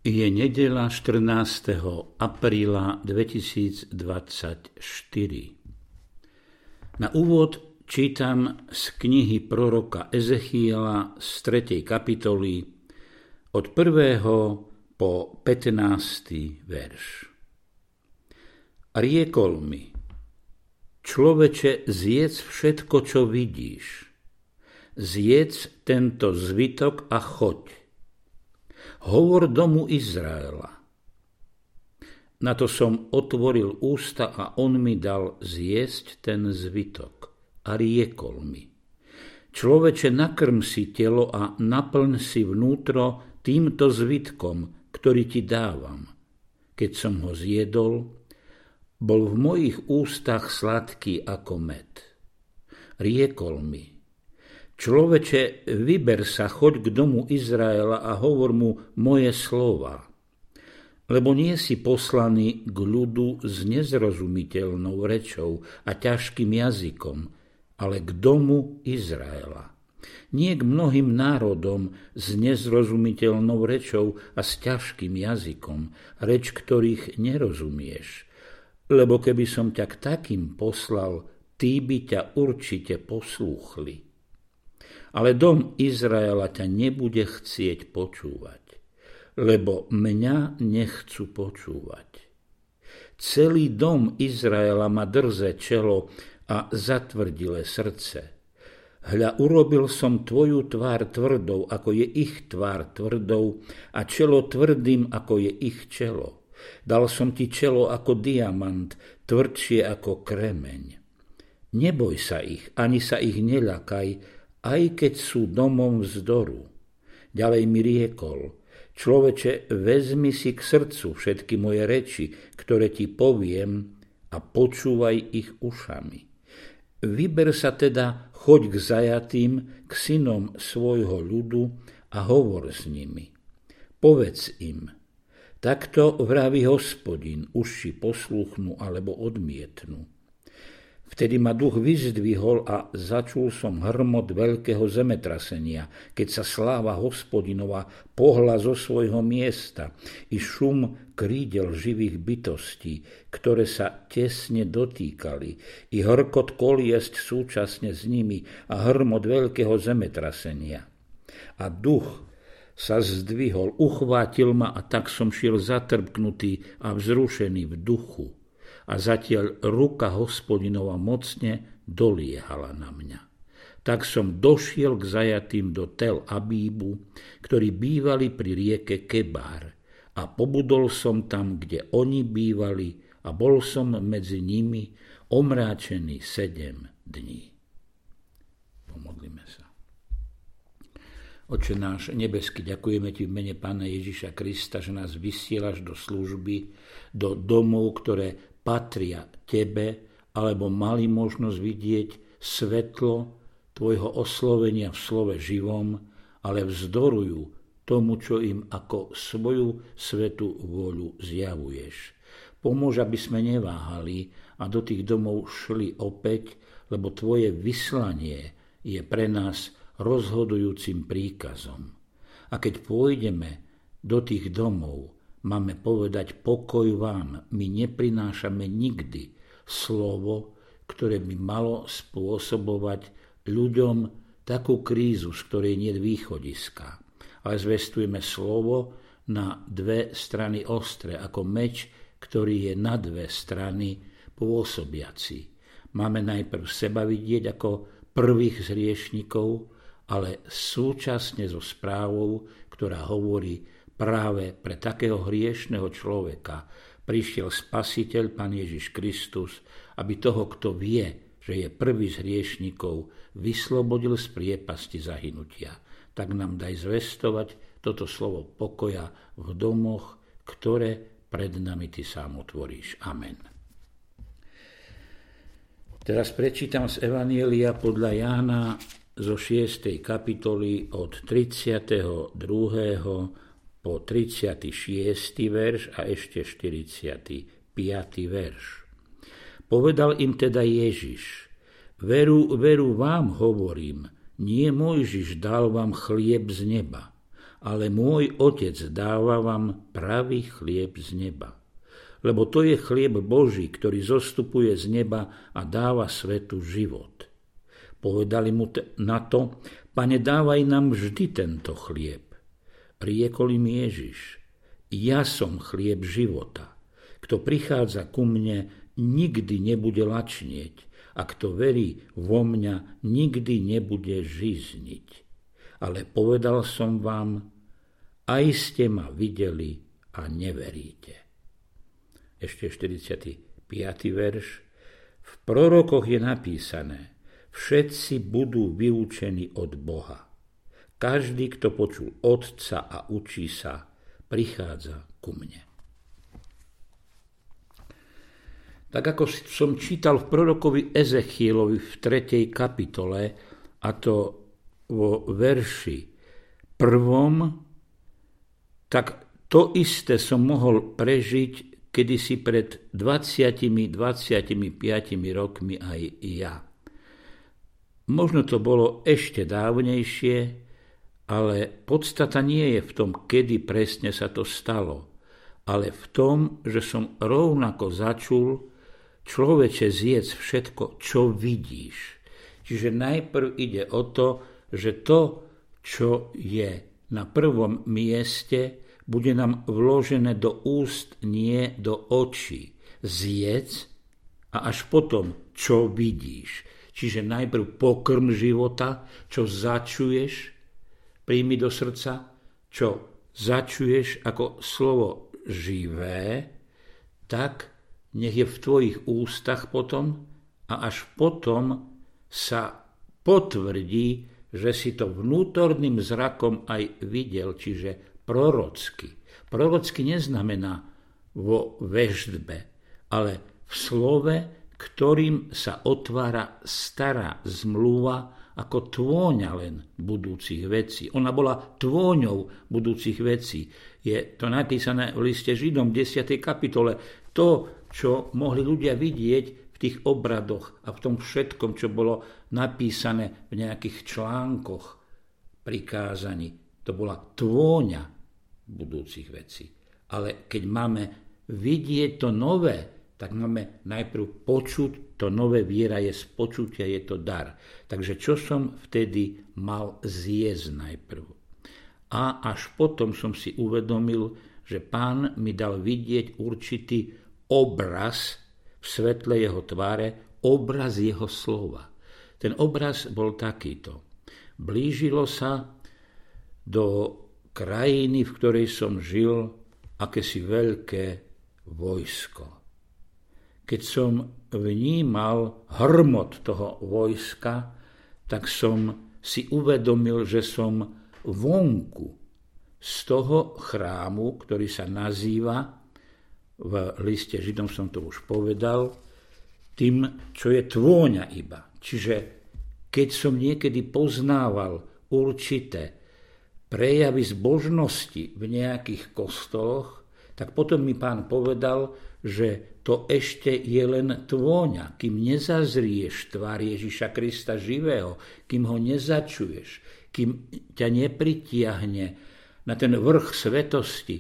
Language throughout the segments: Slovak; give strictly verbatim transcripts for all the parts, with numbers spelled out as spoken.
Je nedeľa štrnásteho apríla dvetisícdvadsaťštyri. Na úvod čítam z knihy proroka Ezechiela z tretej kapitoly od prvého po pätnásty verš. Riekol mi: Človeče, zjedz všetko, čo vidíš. Zjedz tento zvitok a choď. Hovor domu Izraela. Na to som otvoril ústa a on mi dal zjesť ten zvitok a riekol mi: Človeče, nakrm si telo a naplň si vnútro týmto zvitkom, ktorý ti dávam. Keď som ho zjedol, bol v mojich ústach sladký ako med. Riekol mi: Človeče, vyber sa, choď k domu Izraela a hovor mu moje slova, lebo nie si poslaný k ľudu s nezrozumiteľnou rečou a ťažkým jazykom, ale k domu Izraela. Nie k mnohým národom s nezrozumiteľnou rečou a s ťažkým jazykom, reč ktorých nerozumieš, lebo keby som ťa k takým poslal, tí by ťa určite poslúchli. Ale dom Izraela ťa nebude chcieť počúvať, lebo mňa nechcú počúvať. Celý dom Izraela má drze čelo a zatvrdilé srdce. Hľa, urobil som tvoju tvár tvrdou, ako je ich tvár tvrdou, a čelo tvrdým, ako je ich čelo. Dal som ti čelo ako diamant, tvrdšie ako kremeň. Neboj sa ich, ani sa ich neľakaj, aj keď sú domom vzdoru. Ďalej mi riekol: Človeče, vezmi si k srdcu všetky moje reči, ktoré ti poviem, a počúvaj ich ušami. Vyber sa teda, choď k zajatým, k synom svojho ľudu a hovor s nimi. Povedz im: Takto vraví Hospodin, uši poslúchnú alebo odmietnú. Vtedy ma duch vyzdvihol a začul som hrmot veľkého zemetrasenia, keď sa sláva Hospodinova pohla zo svojho miesta i šum krídel živých bytostí, ktoré sa tesne dotýkali, i hrkot koliesť súčasne s nimi a hrmot veľkého zemetrasenia. A duch sa zdvihol, uchvátil ma a tak som šiel zatrpknutý a vzrušený v duchu. A zatiaľ ruka Hospodinova mocne doliehala na mňa. Tak som došiel k zajatým do Tel Abíbu, ktorí bývali pri rieke Kebár, a pobudol som tam, kde oni bývali, a bol som medzi nimi omráčený sedem dní. Pomodlíme sa. Oče náš nebeský, ďakujeme ti v mene Pána Ježiša Krista, že nás vysielaš do služby, do domov, ktoré patria tebe, alebo mali možnosť vidieť svetlo tvojho oslovenia v slove živom, ale vzdorujú tomu, čo im ako svoju svätú vôľu zjavuješ. Pomôž, aby sme neváhali a do tých domov šli opäť, lebo tvoje vyslanie je pre nás rozhodujúcim príkazom. A keď pôjdeme do tých domov, máme povedať: pokoj vám. My neprinášame nikdy slovo, ktoré by malo spôsobovať ľuďom takú krízu, z ktorej nie je východiska. Ale zvestujeme slovo na dve strany ostré, ako meč, ktorý je na dve strany pôsobiaci. Máme najprv seba vidieť ako prvých zriešnikov, ale súčasne so správou, ktorá hovorí: práve pre takého hriešného človeka prišiel Spasiteľ, Pán Ježiš Kristus, aby toho, kto vie, že je prvý z hriešnikov, vyslobodil z priepasti zahynutia. Tak nám daj zvestovať toto slovo pokoja v domoch, ktoré pred nami ty sám otvoríš. Amen. Teraz prečítam z Evanjelia podľa Jána zo šiestej kapitoly od tridsiateho druhého po tridsiaty šiesty verš a ešte štyridsiaty piaty verš. Povedal im teda Ježiš: Veru, veru vám hovorím, nie Mojžiš dal vám chlieb z neba, ale môj Otec dáva vám pravý chlieb z neba. Lebo to je chlieb Boží, ktorý zostupuje z neba a dáva svetu život. Povedali mu na to: Pane, dávaj nám vždy tento chlieb. Riekol im Ježiš: Ja som chlieb života. Kto prichádza ku mne, nikdy nebude lačnieť, a kto verí vo mňa, nikdy nebude žízniť. Ale povedal som vám, aj ste ma videli a neveríte. Ešte štyridsiaty piaty verš. V prorokoch je napísané: Všetci budú vyučení od Boha. Každý, kto počul Otca a učí sa, prichádza ku mne. Tak ako som čítal v prorokovi Ezechielovi v tretej kapitole, a to vo verši prvom, tak to isté som mohol prežiť kedysi pred dvadsiatimi, dvadsiatimi rokmi aj ja. Možno to bolo ešte dávnejšie, ale podstata nie je v tom, kedy presne sa to stalo, ale v tom, že som rovnako začul: Človeče, zjedz všetko, čo vidíš. Čiže najprv ide o to, že to, čo je na prvom mieste, bude nám vložené do úst, nie do očí. Zjedz a až potom, čo vidíš. Čiže najprv pokrm života, čo začuješ, príjmi do srdca, čo začuješ ako slovo živé, tak nech je v tvojich ústach potom a až potom sa potvrdí, že si to vnútorným zrakom aj videl, čiže prorocky. Prorocky neznamená vo veštbe, ale v slove, ktorým sa otvára stará zmluva ako tvôňa len budúcich vecí. Ona bola tvôňou budúcich vecí. Je to napísané v liste Židom v desiatej kapitole. To, čo mohli ľudia vidieť v tých obradoch a v tom všetkom, čo bolo napísané v nejakých článkoch prikázaní, to bola tvôňa budúcich vecí. Ale keď máme vidieť to nové, tak máme najprv počuť to nové. Viera je z počutia, je to dar. Takže čo som vtedy mal zjesť najprv? A až potom som si uvedomil, že Pán mi dal vidieť určitý obraz v svetle jeho tváre, obraz jeho slova. Ten obraz bol takýto. Blížilo sa do krajiny, v ktorej som žil, akési veľké vojsko. Keď som vnímal hrmot toho vojska, tak som si uvedomil, že som vonku z toho chrámu, ktorý sa nazýva, v liste Židom som to už povedal, tým, čo je tvôňa iba. Čiže keď som niekedy poznával určité prejavy zbožnosti v nejakých kostoloch, tak potom mi Pán povedal, že to ešte je len tvôňa, kým nezazrieš tvár Ježiša Krista živého, kým ho nezačuješ, kým ťa nepritiahne na ten vrch svetosti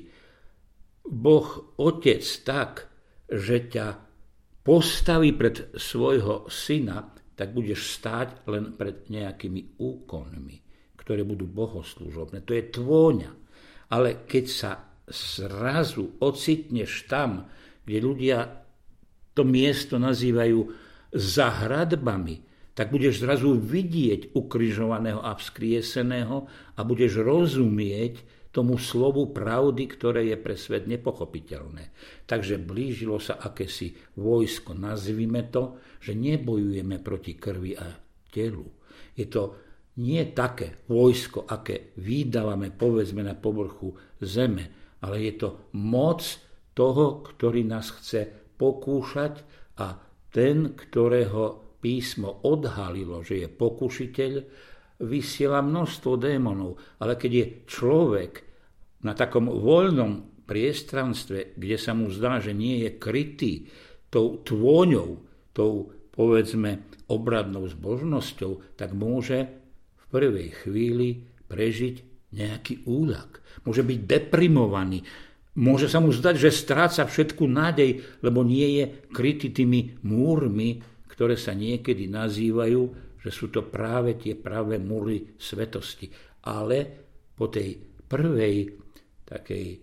Boh Otec tak, že ťa postaví pred svojho syna, tak budeš stáť len pred nejakými úkonmi, ktoré budú bohoslúžobné. To je tvôňa. Ale keď sa zrazu ocitneš tam, kde ľudia to miesto nazývajú za hradbami, tak budeš zrazu vidieť ukrižovaného a vzkrieseného a budeš rozumieť tomu slovu pravdy, ktoré je pre svet nepochopiteľné. Takže blížilo sa akési vojsko. Nazvime to, že nebojujeme proti krvi a telu. Je to nie také vojsko, aké vydávame, povedzme, na povrchu zeme, ale je to moc toho, ktorý nás chce pokúšať, a ten, ktorého písmo odhalilo, že je pokušiteľ, vysiela množstvo démonov. Ale keď je človek na takom voľnom priestranstve, kde sa mu zdá, že nie je krytý tou tvôňou, tou, povedzme, obradnou zbožnosťou, tak môže v prvej chvíli prežiť nejaký úľak, môže byť deprimovaný, môže sa mu zdať, že stráca všetku nádej, lebo nie je krytý tými múrmi, ktoré sa niekedy nazývajú, že sú to práve tie pravé múry svetosti. Ale po tej prvej takej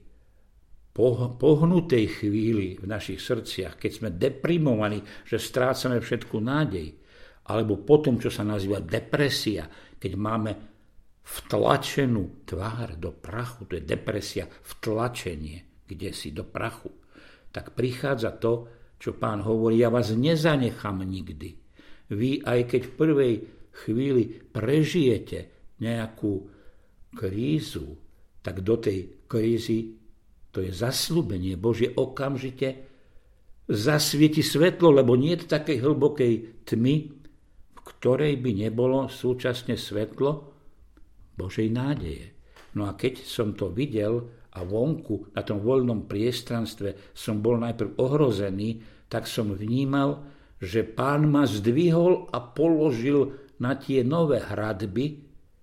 pohnutej chvíli v našich srdciach, keď sme deprimovaní, že strácame všetku nádej, alebo potom, čo sa nazýva depresia, keď máme vtlačenú tvár do prachu, to je depresia, vtlačenie, kde si do prachu, tak prichádza to, čo Pán hovorí, ja vás nezanechám nikdy. Vy, aj keď v prvej chvíli prežijete nejakú krízu, tak do tej krízy, to je zasľúbenie Božie, okamžite zasvieti svetlo, lebo nie je takej hlbokej tmy, v ktorej by nebolo súčasne svetlo Božej nádeje. No a keď som to videl a vonku na tom voľnom priestranstve som bol najprv ohrozený, tak som vnímal, že Pán ma zdvihol a položil na tie nové hradby,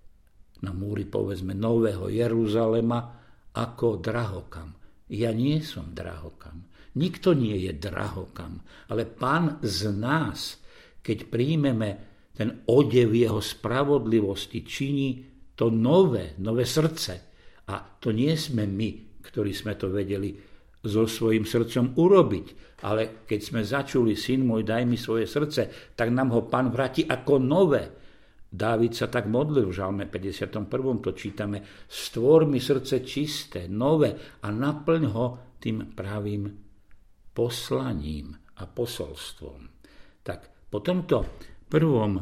na múry povedzme Nového Jeruzalema, ako drahokam. Ja nie som drahokam. Nikto nie je drahokam. Ale Pán z nás, keď príjmeme ten odev jeho spravodlivosti, činí to nové, nové srdce. A to nie sme my, ktorí sme to vedeli so svojím srdcom urobiť. Ale keď sme začuli, syn môj, daj mi svoje srdce, tak nám ho Pán vráti ako nové. Dávid sa tak modlil v Žalme päťdesiatom prvom, to čítame, stvor mi srdce čisté, nové a naplň ho tým pravým poslaním a posolstvom. Tak po tomto prvom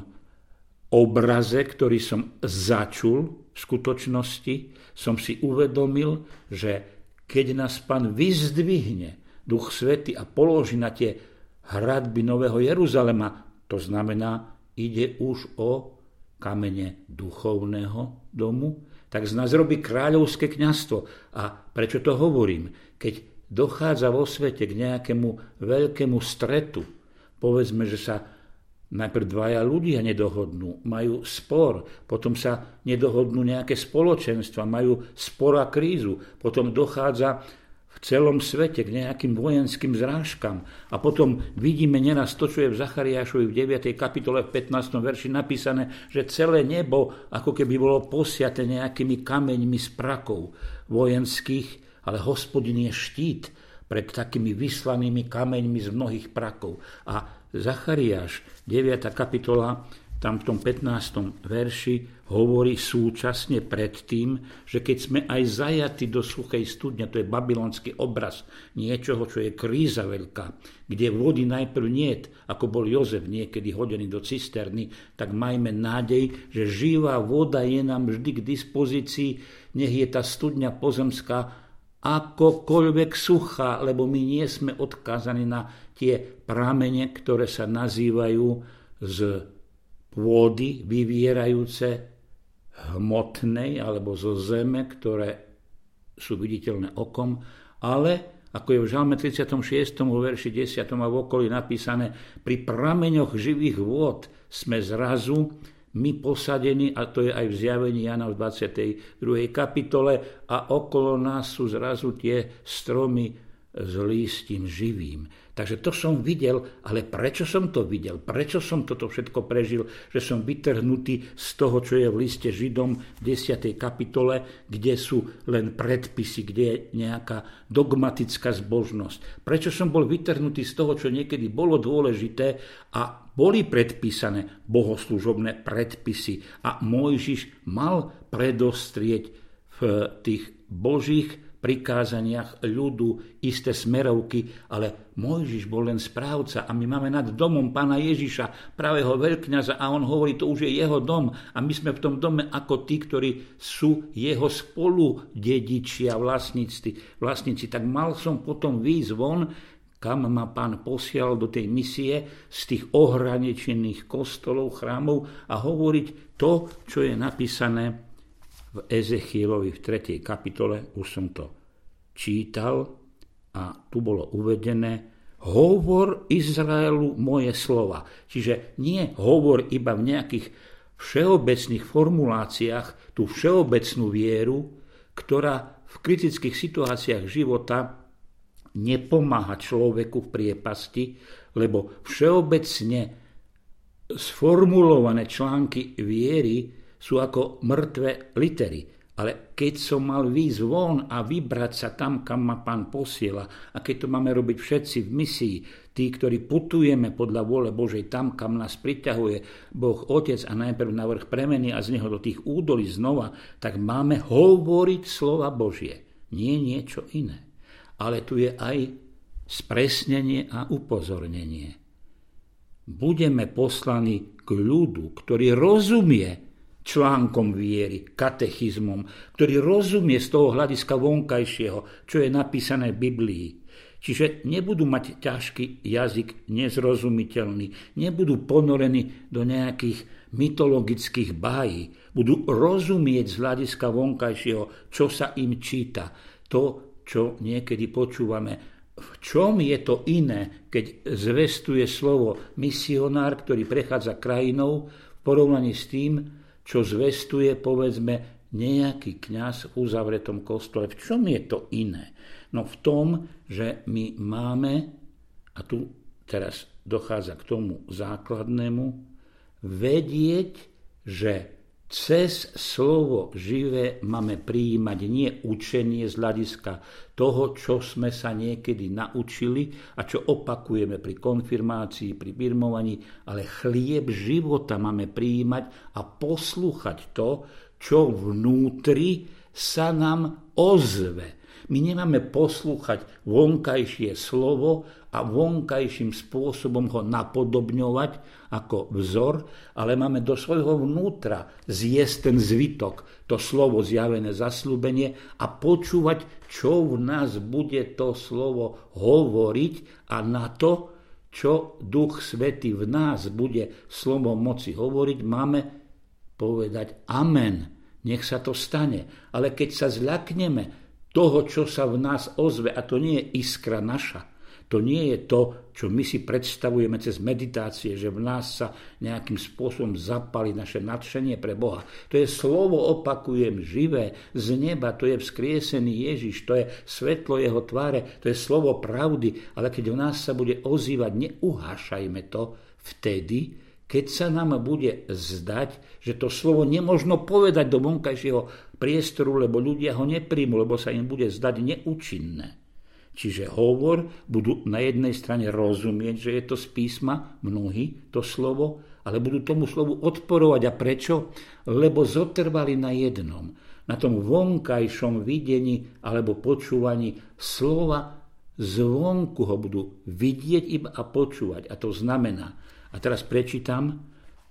obraze, ktorý som začul v skutočnosti, som si uvedomil, že keď nás Pán vyzdvihne, Duch Svätý, a položí na tie hradby Nového Jeruzalema, to znamená, ide už o kamene duchovného domu, tak z nás robí kráľovské kňazstvo. A prečo to hovorím? Keď dochádza vo svete k nejakému veľkému stretu, povedzme, že sa najprv dvaja ľudia nedohodnú, majú spor, potom sa nedohodnú nejaké spoločenstva, majú spor a krízu, potom dochádza v celom svete k nejakým vojenským zrážkam. A potom vidíme neraz to, čo je v Zachariášovi v deviatej kapitole v pätnástom verši napísané, že celé nebo ako keby bolo posiate nejakými kameňmi z prakov vojenských, ale Hospodin je štít pred takými vyslanými kameňmi z mnohých prakov. A Zachariáš, deviata kapitola, tam v tom pätnástom verši hovorí súčasne pred tým, že keď sme aj zajatí do suchej studne, to je babylonský obraz niečoho, čo je kríza veľká, kde vody najprv niet, ako bol Jozef niekedy hodený do cisterny, tak majme nádej, že živá voda je nám vždy k dispozícii, nech je tá studňa pozemská akokoľvek suchá, lebo my nie sme odkázaní na tie pramene, ktoré sa nazývajú z pôdy vyvierajúce hmotnej alebo zo zeme, ktoré sú viditeľné okom, ale ako je v Žalme tridsiatom šiestom vo verši desiatom a v okolí napísané, pri prameňoch živých vôd sme zrazu my posadení, a to je aj v zjavení Jana v dvadsiatej druhej kapitole, a okolo nás sú zrazu tie stromy s lístím živým. Takže to som videl, ale prečo som to videl? Prečo som toto všetko prežil? Že som vytrhnutý z toho, čo je v liste Židom v desiatej kapitole, kde sú len predpisy, kde je nejaká dogmatická zbožnosť. Prečo som bol vytrhnutý z toho, čo niekedy bolo dôležité a boli predpísané bohoslužobné predpisy a Mojžiš mal predostrieť v tých božích prikázaniach ľudu isté smerovky, ale Mojžiš bol len správca a my máme nad domom pána Ježiša, pravého veľkňaza, a on hovorí, to už je jeho dom a my sme v tom dome ako tí, ktorí sú jeho spolu dedičia, vlastníci. vlastníci. Tak mal som potom výjsť von, kam ma Pán posial do tej misie z tých ohranečených kostolov, chrámov a hovoriť to, čo je napísané v Ezechielovi v tretej kapitole, už som to čítal a tu bolo uvedené: hovor Izraelu moje slova. Čiže nie hovor iba v nejakých všeobecných formuláciách tú všeobecnú vieru, ktorá v kritických situáciách života nepomáha človeku v priepasti, lebo všeobecne sformulované články viery sú ako mŕtve litery. Ale keď som mal výjsť von a vybrať sa tam, kam ma Pán posiela, a keď to máme robiť všetci v misii, tí, ktorí putujeme podľa vôle Božej tam, kam nás priťahuje Boh Otec a najprv na vrch premeny a z neho do tých údolí znova, tak máme hovoriť slova Božie, nie niečo iné. Ale tu je aj spresnenie a upozornenie. Budeme poslaní k ľudu, ktorý rozumie článkom viery, katechizmom, ktorý rozumie z toho hľadiska vonkajšieho, čo je napísané v Biblii. Čiže nebudú mať ťažký jazyk, nezrozumiteľný, nebudú ponorení do nejakých mytologických bájí, budú rozumieť z hľadiska vonkajšieho, čo sa im číta. To, čo niekedy počúvame. V čom je to iné, keď zvestuje slovo misionár, ktorý prechádza krajinou, v porovnaní s tým, čo zvestuje, povedzme, nejaký kňaz v uzavretom kostole. V čom je to iné? No v tom, že my máme, a tu teraz dochádza k tomu základnému, vedieť, že cez slovo živé máme prijímať nie učenie z hľadiska toho, čo sme sa niekedy naučili a čo opakujeme pri konfirmácii, pri birmovaní, ale chlieb života máme prijímať a poslúchať to, čo vnútri sa nám ozve. My nemáme poslúchať vonkajšie slovo a vonkajším spôsobom ho napodobňovať ako vzor, ale máme do svojho vnútra zjesť ten zvytok, to slovo zjavené zasľúbenie a počúvať, čo v nás bude to slovo hovoriť a na to, čo Duch Svätý v nás bude slovom moci hovoriť, máme povedať amen, nech sa to stane. Ale keď sa zľakneme toho, čo sa v nás ozve, a to nie je iskra naša, to nie je to, čo my si predstavujeme cez meditácie, že v nás sa nejakým spôsobom zapali naše nadšenie pre Boha. To je slovo, opakujem, živé z neba, to je vzkriesený Ježiš, to je svetlo jeho tváre, to je slovo pravdy, ale keď v nás sa bude ozývať, neuhášajme to vtedy, keď sa nám bude zdať, že to slovo nemožno povedať do vonkajšieho priestoru, lebo ľudia ho nepríjmu, lebo sa im bude zdať neúčinné. Čiže hovor budú na jednej strane rozumieť, že je to z písma, mnohí to slovo, ale budú tomu slovu odporovať. A prečo? Lebo zotrvali na jednom, na tom vonkajšom videní alebo počúvaní slova, zvonku ho budú vidieť iba a počúvať. A to znamená, a teraz prečítam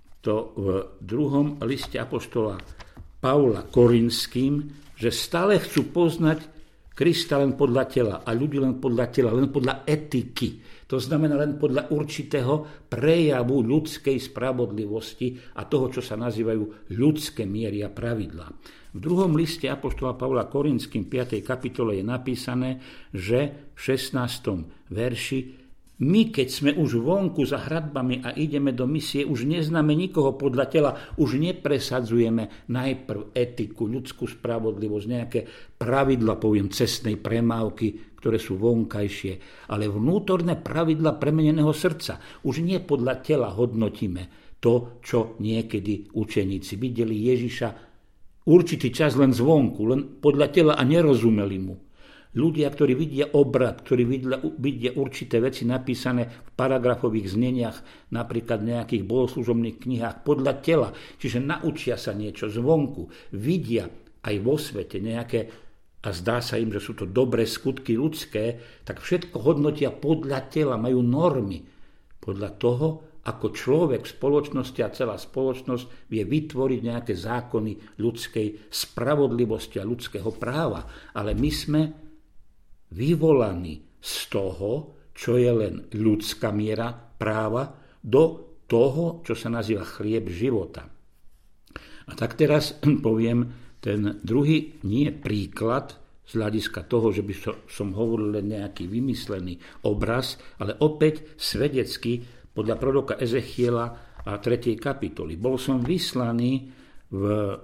to v druhom liste apoštola Pavla Korinským, že stále chcú poznať Krista len podľa tela a ľudí len podľa tela, len podľa etiky. To znamená len podľa určitého prejavu ľudskej spravodlivosti a toho, čo sa nazývajú ľudské miery a pravidlá. V druhom liste apoštola Pavla Korinským piatej kapitole je napísané, že v šestnástom verši my, keď sme už vonku za hradbami a ideme do misie, už neznáme nikoho podľa tela, už nepresadzujeme najprv etiku, ľudskú spravodlivosť, nejaké pravidla, poviem, cestnej premávky, ktoré sú vonkajšie, ale vnútorné pravidla premeneného srdca. Už nie podľa tela hodnotíme to, čo niekedy učeníci videli Ježiša určitý čas len zvonku, len podľa tela a nerozumeli mu. Ľudia, ktorí vidia obrad, ktorí vidia, vidia určité veci napísané v paragrafových zneniach, napríklad v nejakých bohoslužobných knihách, podľa tela, čiže naučia sa niečo zvonku, vidia aj vo svete nejaké, a zdá sa im, že sú to dobré skutky ľudské, tak všetko hodnotia podľa tela, majú normy. Podľa toho, ako človek v spoločnosti a celá spoločnosť vie vytvoriť nejaké zákony ľudskej spravodlivosti a ľudského práva. Ale my sme vyvolaní z toho, čo je len ľudská miera práva, do toho, čo sa nazýva chlieb života. A tak teraz poviem ten druhý nie príklad z hľadiska toho, že by som, som hovoril len nejaký vymyslený obraz, ale opäť svedecký podľa proroka Ezechiela a a tretej kapitoly. Bol som vyslaný v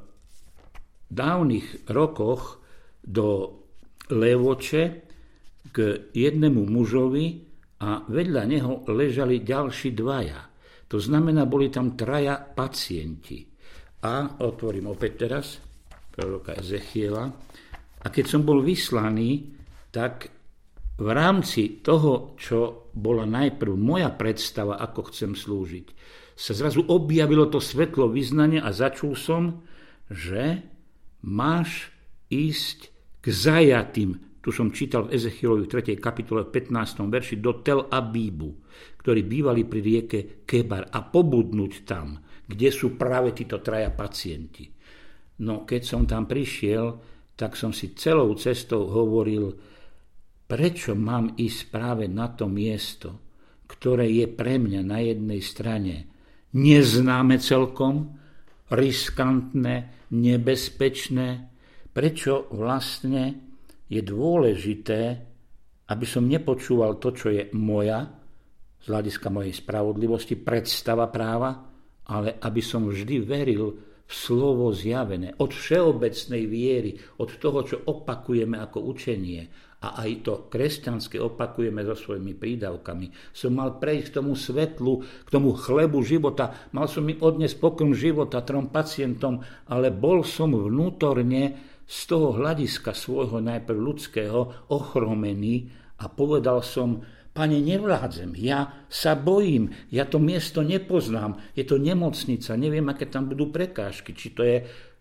dávnych rokoch do Levoče k jednému mužovi a vedľa neho ležali ďalší dvaja. To znamená, boli tam traja pacienti. A otvorím opäť teraz proroka Ezechiela. A keď som bol vyslaný, tak v rámci toho, čo bola najprv moja predstava, ako chcem slúžiť, sa zrazu objavilo to svetlo vyznania a začul som, že máš ísť k zajatým. Tu som čítal v Ezechielovi v tretej kapitole pätnástom verši do Tel Abíbu, ktorí bývali pri rieke Kebar, a pobudnúť tam, kde sú práve títo traja pacienti. No keď som tam prišiel, tak som si celou cestou hovoril, prečo mám ísť práve na to miesto, ktoré je pre mňa na jednej strane neznáme celkom, riskantné, nebezpečné, prečo vlastne je dôležité, aby som nepočúval to, čo je moja, z hľadiska mojej spravodlivosti, predstava práva, ale aby som vždy veril v slovo zjavené, od všeobecnej viery, od toho, čo opakujeme ako učenie, a aj to kresťanské opakujeme so svojimi prídavkami. Som mal prejsť k tomu svetlu, k tomu chlebu života, mal som im odniesť pokrm života trom pacientom, ale bol som vnútorne z toho hľadiska svojho najprv ľudského ochromený a povedal som, Pane, nevládzem, ja sa bojím, ja to miesto nepoznám, je to nemocnica, neviem, aké tam budú prekážky, či to je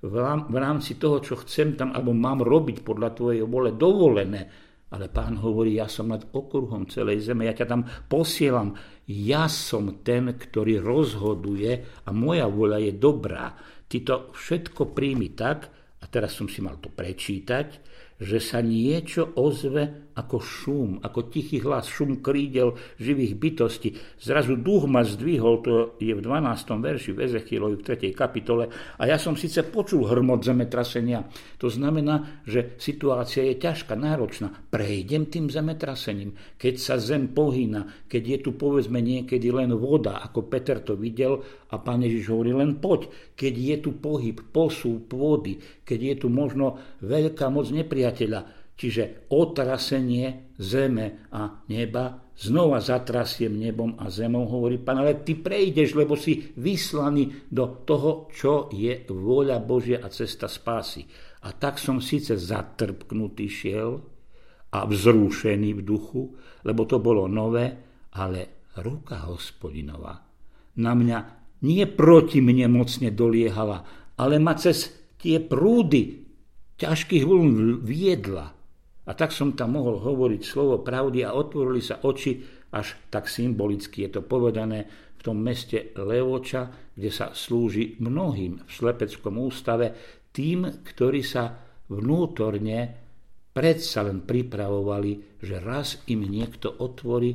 v rámci toho, čo chcem tam, alebo mám robiť podľa tvojej vôle dovolené. Ale Pán hovorí, ja som nad okruhom celej zeme, ja ťa tam posielam, ja som ten, ktorý rozhoduje a moja vôľa je dobrá. Ty to všetko príjmi tak, a teraz som si mal to prečítať, že sa niečo ozve ako šum, ako tichý hlas, šum krídel živých bytostí. Zrazu duch ma zdvihol, to je v dvanástom verši v Ezechielovi v tretej kapitole, a ja som síce počul hrmot zemetrasenia. To znamená, že situácia je ťažká, náročná. Prejdem tým zemetrasením, keď sa zem pohýna, keď je tu povedzme niekedy len voda, ako Peter to videl, a Pán Ježiš hovorí, len poď. Keď je tu pohyb, posúv pôdy, keď je tu možno veľká moc nepriateľa, čiže otrasenie zeme a neba, znova zatrasiem nebom a zemou, hovorí Pán, ale ty prejdeš, lebo si vyslaný do toho, čo je vôľa Božia a cesta spásy. A tak som síce zatrpknutý šiel a vzrušený v duchu, lebo to bolo nové, ale ruka Hospodinová na mňa nie proti mne mocne doliehala, ale ma cez tie prúdy ťažkých vln viedla. A tak som tam mohol hovoriť slovo pravdy a otvorili sa oči, až tak symbolicky je to povedané v tom meste Levoča, kde sa slúži mnohým v slepeckom ústave, tým, ktorí sa vnútorne predsa len pripravovali, že raz im niekto otvorí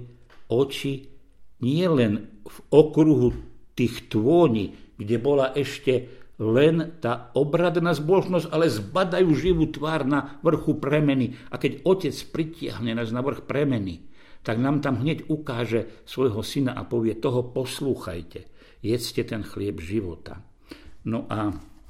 oči nie len v okruhu tých tvôni, kde bola ešte len tá obradná zbožnosť, ale zbadajú živú tvár na vrchu premeny. A keď Otec pritiahne nás na vrch premeny, tak nám tam hneď ukáže svojho syna a povie, toho poslúchajte, jedzte ten chlieb života. No a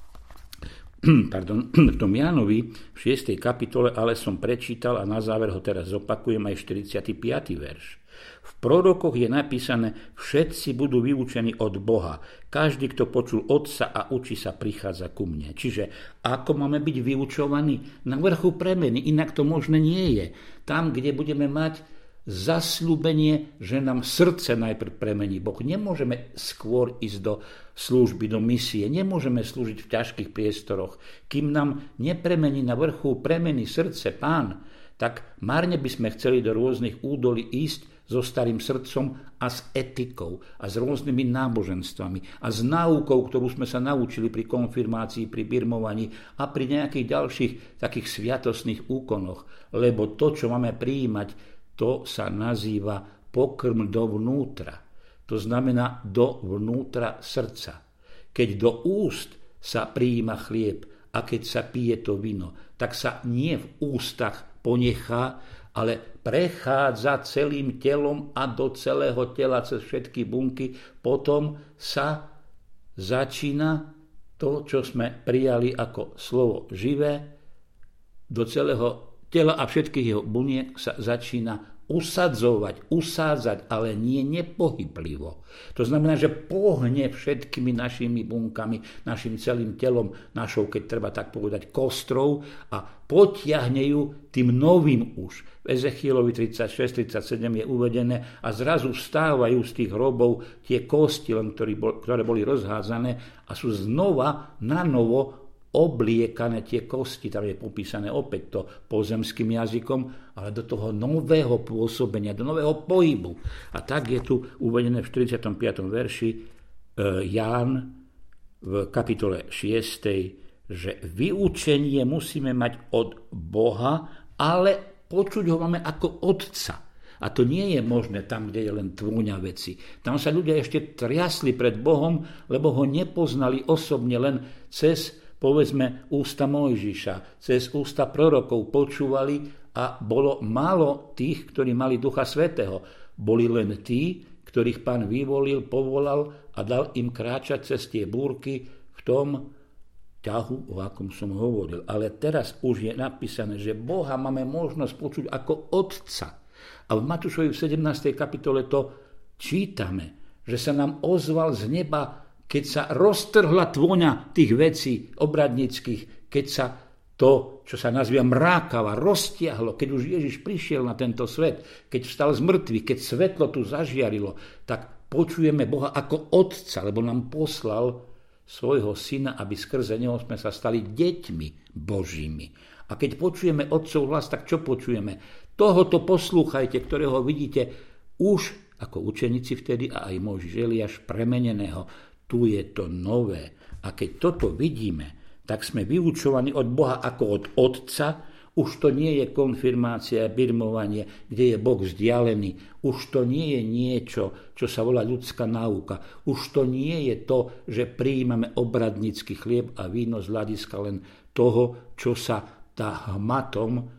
pardon, v tom Jánovi v šiestej kapitole ale som prečítal a na záver ho teraz zopakujem aj štyridsiaty piaty verš. V prorokoch je napísané, všetci budú vyučení od Boha. Každý, kto počul Otca a učí sa, prichádza ku mne. Čiže ako máme byť vyučovaní? Na vrchu premeny, inak to možné nie je. Tam, kde budeme mať zasľúbenie, že nám srdce najprv premení Boh. Nemôžeme skôr ísť do služby, do misie. Nemôžeme slúžiť v ťažkých priestoroch. Kým nám nepremení na vrchu premeny srdce Pán, tak marne by sme chceli do rôznych údolí ísť so starým srdcom a s etikou a s rôznymi náboženstvami a s náukou, ktorú sme sa naučili pri konfirmácii, pri birmovaní a pri nejakých ďalších takých sviatostných úkonoch. Lebo to, čo máme prijímať, to sa nazýva pokrm dovnútra. To znamená do vnútra srdca. Keď do úst sa prijíma chlieb a keď sa pije to víno, tak sa nie v ústach ponechá, ale prechádza celým telom a do celého tela cez všetky bunky. Potom sa začína to, čo sme prijali ako slovo živé, do celého tela a všetkých jeho buniek sa začína usadzovať, usádzať, ale nie nepohyblivo. To znamená, že pohne všetkými našimi bunkami, našim celým telom, našou, keď treba tak povedať, kostrou a potiahne ju tým novým už. V Ezechielovi tridsaťšesť tridsaťsedem je uvedené a zrazu vstávajú z tých hrobov tie kosti, len ktoré boli rozhádzané a sú znova na novo obliekané tie kosti, tam je popísané opäť to pozemským jazykom, ale do toho nového pôsobenia, do nového pohybu. A tak je tu uvedené v štyridsiatom piatom verši e, Ján v kapitole šiestej, že vyučenie musíme mať od Boha, ale počuť ho máme ako Otca. A to nie je možné tam, kde je len tvúňa veci. Tam sa ľudia ešte triasli pred Bohom, lebo ho nepoznali osobne len cez povedzme ústa Mojžiša, cez ústa prorokov počúvali a bolo málo tých, ktorí mali Ducha Svätého. Boli len tí, ktorých Pán vyvolil, povolal a dal im kráčať cez tie búrky v tom ťahu, o akom som hovoril. Ale teraz už je napísané, že Boha máme možnosť počuť ako Otca. A v Matúšovi v sedemnástej kapitole to čítame, že sa nám ozval z neba, keď sa roztrhla tvôňa tých vecí obradníckych, keď sa to, čo sa nazýva mrákava, roztiahlo, keď už Ježiš prišiel na tento svet, keď vstal z mŕtvych, keď svetlo tu zažiarilo, tak počujeme Boha ako Otca, lebo nám poslal svojho Syna, aby skrze neho sme sa stali deťmi Božími. A keď počujeme Otcov hlas, tak čo počujeme? Tohoto poslúchajte, ktorého vidíte už ako učeníci vtedy a aj Mojžiš Eliáš premeneného. Tu je to nové. A keď toto vidíme, tak sme vyučovaní od Boha ako od Otca. Už to nie je konfirmácia, birmovanie, kde je Boh vzdialený. Už to nie je niečo, čo sa volá ľudská náuka. Už to nie je to, že prijímame obradnícky chlieb a víno z hľadiska len toho, čo sa dá hmatom e,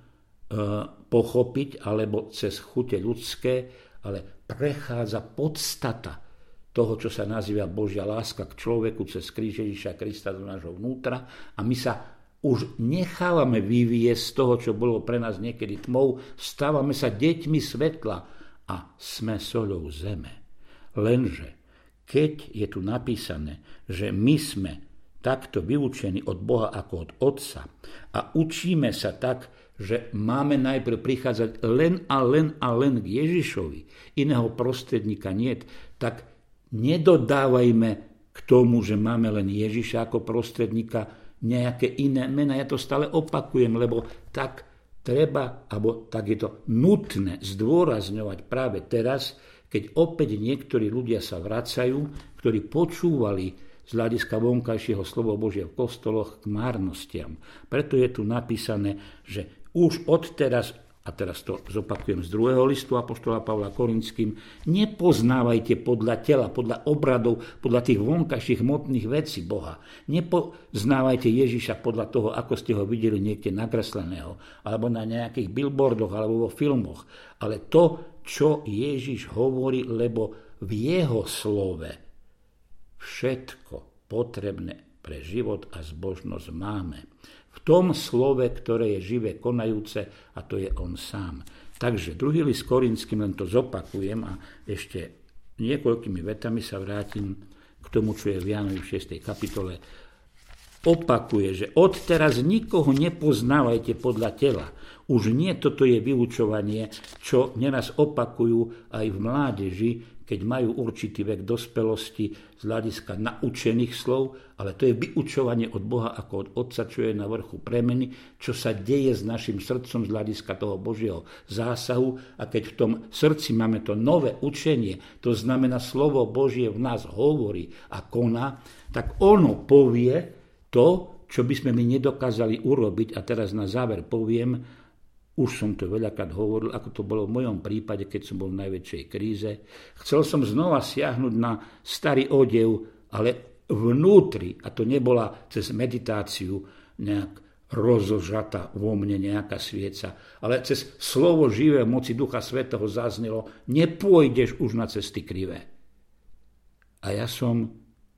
pochopiť, alebo cez chute ľudské, ale prechádza podstata toho, čo sa nazýva Božia láska k človeku cez kríž Ježiša Krista do nášho vnútra a my sa už nechávame vyviesť z toho, čo bolo pre nás niekedy tmou, stávame sa deťmi svetla a sme soľou zeme. Lenže, keď je tu napísané, že my sme takto vyučení od Boha ako od Otca a učíme sa tak, že máme najprv prichádzať len a len a len k Ježišovi, iného prostredníka niet, tak nedodávajme k tomu, že máme len Ježiša ako prostredníka, nejaké iné mená. Ja to stále opakujem, lebo tak treba, alebo tak je to nutné zdôrazňovať práve teraz, keď opäť niektorí ľudia sa vracajú, ktorí počúvali z hľadiska vonkajšieho slovo Božie v kostoloch k márnostiam. Preto je tu napísané, že už odteraz, a teraz to zopakujem z druhého listu apoštola Pavla Korinským, nepoznávajte podľa tela, podľa obradov, podľa tých vonkajších hmotných vecí Boha. Nepoznávajte Ježiša podľa toho, ako ste ho videli niekde nakresleného, alebo na nejakých billboardoch, alebo vo filmoch. Ale to, čo Ježiš hovorí, lebo v jeho slove všetko potrebné pre život a zbožnosť máme. V tom slove, ktoré je živé, konajúce, a to je on sám. Takže druhý list Korinským, len to zopakujem a ešte niekoľkými vetami sa vrátim k tomu, čo je v Jánovi v šiestej kapitole. Opakuje, že odteraz nikoho nepoznávajte podľa tela. Už nie toto je vyučovanie, čo neraz opakujú aj v mládeži, keď majú určitý vek dospelosti z hľadiska naučených slov, ale to je vyučovanie od Boha ako od Otca, čo je na vrchu premeny, čo sa deje s našim srdcom z hľadiska toho Božieho zásahu. A keď v tom srdci máme to nové učenie, to znamená slovo Božie v nás hovorí a koná, tak ono povie to, čo by sme my nedokázali urobiť. A teraz na záver poviem, už som to veľakrát hovoril, ako to bolo v mojom prípade, keď som bol v najväčšej kríze. Chcel som znova siahnuť na starý odev, ale vnútri, a to nebola cez meditáciu nejak rozožata vo mne nejaká svieca, ale cez slovo živé moci Ducha Svätého zaznelo, nepôjdeš už na cesty krivé. A ja som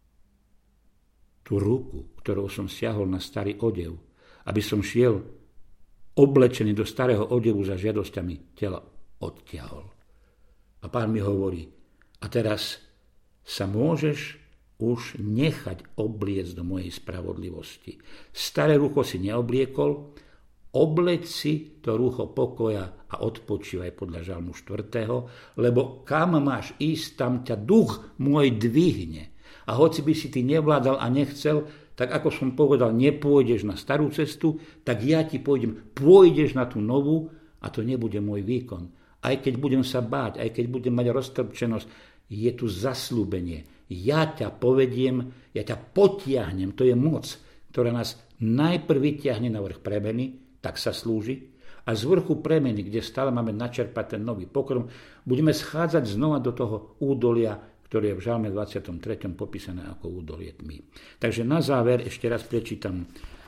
tú ruku, ktorou som siahol na starý odev, aby som šiel oblečený do starého odevu za žiadosťami tela, odtiahol. A Pán mi hovorí, a teraz sa môžeš už nechať obliecť do mojej spravodlivosti. Staré rucho si neobliekol, obleď si to rucho pokoja a odpočívaj podľa žalmu štvrtého, lebo kam máš ísť, tam ťa duch môj dvihne. A hoci by si ty nevládal a nechcel, tak ako som povedal, nepôjdeš na starú cestu, tak ja ti pôjdem, pôjdeš na tú novú a to nebude môj výkon. Aj keď budem sa báť, aj keď budem mať roztrpčenosť, je tu zasľúbenie. Ja ťa povediem, ja ťa potiahnem, to je moc, ktorá nás najprv vytiahne na vrch premeny, tak sa slúži, a z vrchu premeny, kde stále máme načerpať ten nový pokrm, budeme schádzať znova do toho údolia, ktoré je v žalme dvadsiatom treťom popísané ako údolie tmy. Takže na záver ešte raz prečítam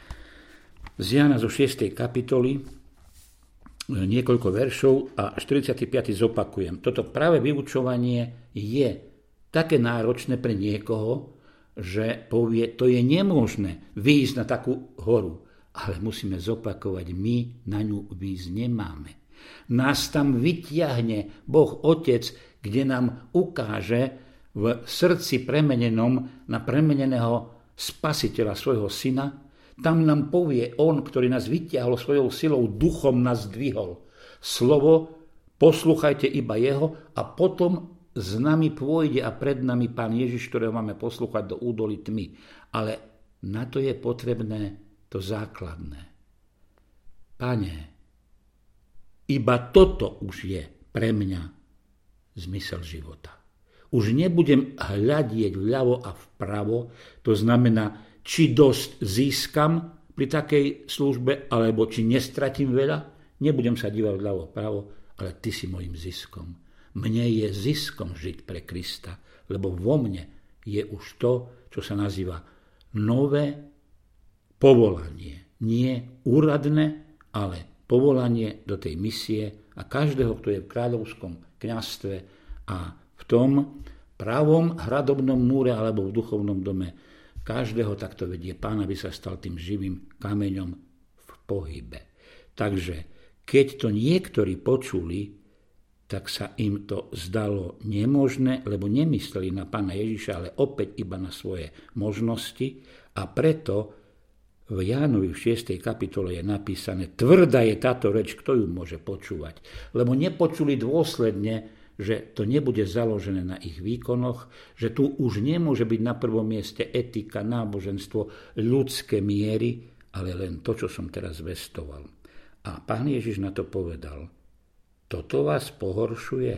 z Jána zo šiestej kapitoly niekoľko veršov a štyridsiaty piaty zopakujem. Toto práve vyučovanie je také náročné pre niekoho, že povie, to je nemožné vyjsť na takú horu, ale musíme zopakovať, my na ňu výjsť nemáme. Nás tam vytiahne Boh Otec, kde nám ukáže v srdci premenenom na premeneného Spasiteľa svojho Syna. Tam nám povie On, ktorý nás vytiahol svojou silou, duchom nás dvihol. Slovo, poslúchajte iba Jeho a potom s nami pôjde a pred nami Pán Ježiš, ktorého máme poslúchať do údolí tmy. Ale na to je potrebné to základné. Pane, iba toto už je pre mňa zmysel života. Už nebudem hľadieť vľavo a vpravo, to znamená, či dosť získam pri takej službe, alebo či nestratím veľa. Nebudem sa dívať vľavo a vpravo, ale ty si mojím ziskom. Mne je ziskom žiť pre Krista, lebo vo mne je už to, čo sa nazýva nové povolanie. Nie úradné, ale povolanie do tej misie a každého, kto je v kráľovskom kňazstve a v tom pravom hradobnom múre alebo v duchovnom dome, každého takto vedie Pán, aby sa stal tým živým kameňom v pohybe. Takže keď to niektorí počuli, tak sa im to zdalo nemožné, lebo nemysleli na Pána Ježiša, ale opäť iba na svoje možnosti. A preto v Jánovi v šiestej kapitole je napísané, tvrdá je táto reč, kto ju môže počúvať. Lebo nepočuli dôsledne, že to nebude založené na ich výkonoch, že tu už nemôže byť na prvom mieste etika, náboženstvo, ľudské miery, ale len to, čo som teraz zvestoval. A Pán Ježiš na to povedal, toto vás pohoršuje?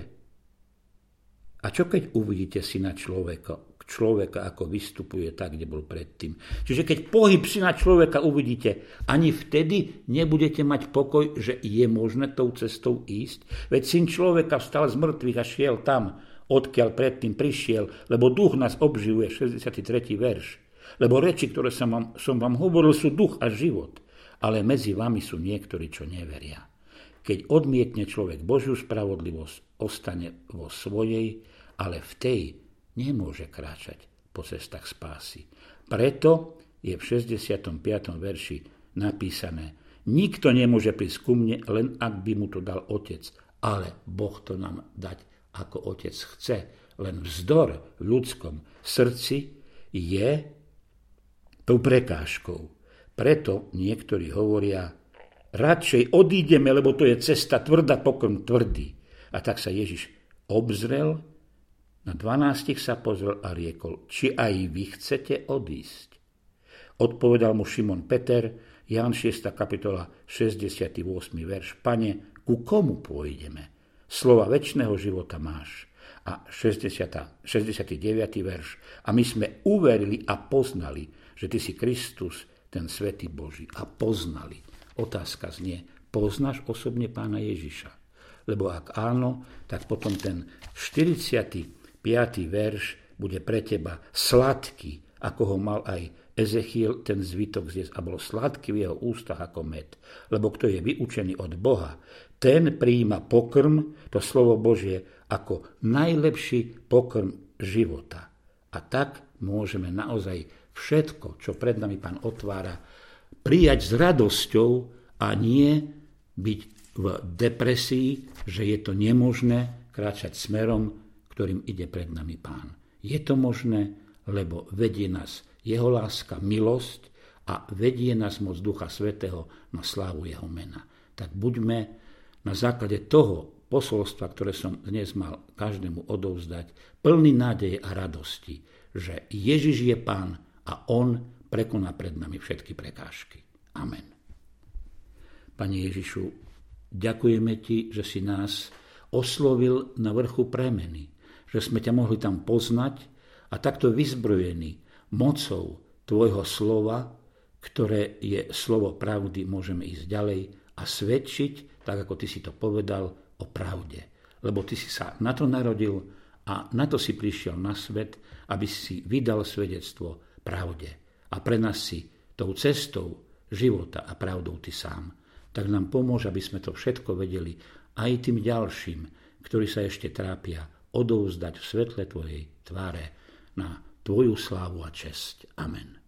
A čo keď uvidíte syna človeka, človeka, ako vystupuje tak, kde bol predtým? Čiže keď pohyb syna človeka uvidíte, ani vtedy nebudete mať pokoj, že je možné tou cestou ísť? Veď syn človeka vstal z mŕtvych a šiel tam, odkiaľ predtým prišiel, lebo duch nás obživuje, šesťdesiaty tretí verš. Lebo reči, ktoré som vám, som vám hovoril, sú duch a život, ale medzi vami sú niektorí, čo neveria. Keď odmietne človek Božiu spravodlivosť, ostane vo svojej, ale v tej nemôže kráčať po cestách spásy. Preto je v šesťdesiatom piatom verši napísané, nikto nemôže prísť ku mne, len ak by mu to dal Otec, ale Boh to nám dať, ako Otec chce. Len vzdor v ľudskom srdci je tou prekážkou. Preto niektorí hovoria, radšej odídeme, lebo to je cesta tvrdá, pokrm tvrdý. A tak sa Ježiš obzrel, na dvanástich sa pozrel a riekol, či aj vy chcete odísť. Odpovedal mu Šimon Peter, Ján šiesta kapitola, šesťdesiaty ôsmy verš, Pane, ku komu pôjdeme? Slova večného života máš. A šesťdesiaty deviaty verš, a my sme uverili a poznali, že ty si Kristus, ten svätý Boží. A poznali. Otázka znie, poznáš osobne Pána Ježiša? Lebo ak áno, tak potom ten štyridsiaty piaty verš bude pre teba sladký, ako ho mal aj Ezechiel ten zvitok zjesť a bol sladký v jeho ústach ako med. Lebo kto je vyučený od Boha, ten prijíma pokrm, to slovo Božie, ako najlepší pokrm života. A tak môžeme naozaj všetko, čo pred nami Pán otvára, prijať s radosťou a nie byť v depresii, že je to nemožné kráčať smerom, ktorým ide pred nami Pán. Je to možné, lebo vedie nás jeho láska, milosť a vedie nás moc Ducha Svätého na slávu jeho mena. Tak buďme na základe toho posolstva, ktoré som dnes mal každému odovzdať, plný nádeje a radosti, že Ježiš je Pán a on prekoná pred nami všetky prekážky. Amen. Pane Ježišu, ďakujeme ti, že si nás oslovil na vrchu premeny, že sme ťa mohli tam poznať a takto vyzbrojení mocou tvojho slova, ktoré je slovo pravdy, môžeme ísť ďalej a svedčiť, tak ako ty si to povedal, o pravde. Lebo ty si sa na to narodil a na to si prišiel na svet, aby si vydal svedectvo pravde. A pre nás si tou cestou života a pravdou ty sám. Tak nám pomôž, aby sme to všetko vedeli aj tým ďalším, ktorí sa ešte trápia, odovzdať v svetle tvojej tváre na tvoju slávu a česť. Amen.